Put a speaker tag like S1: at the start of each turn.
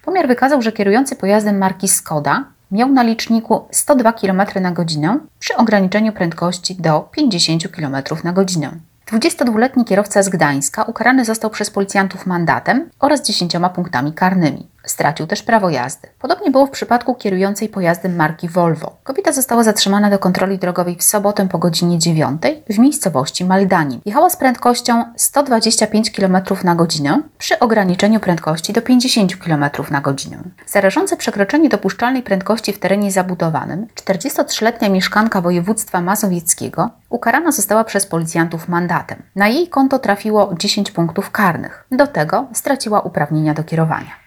S1: Pomiar wykazał, że kierujący pojazdem marki Skoda miał na liczniku 102 km na godzinę przy ograniczeniu prędkości do 50 km na godzinę. 22-letni kierowca z Gdańska ukarany został przez policjantów mandatem oraz 10 punktami karnymi. Stracił też prawo jazdy. Podobnie było w przypadku kierującej pojazdem marki Volvo. Kobieta została zatrzymana do kontroli drogowej w sobotę po godzinie 9 w miejscowości Maldanin. Jechała z prędkością 125 km na godzinę przy ograniczeniu prędkości do 50 km na godzinę. Za rażące przekroczenie dopuszczalnej prędkości w terenie zabudowanym 43-letnia mieszkanka województwa mazowieckiego ukarana została przez policjantów mandatem. Na jej konto trafiło 10 punktów karnych. Do tego straciła uprawnienia do kierowania.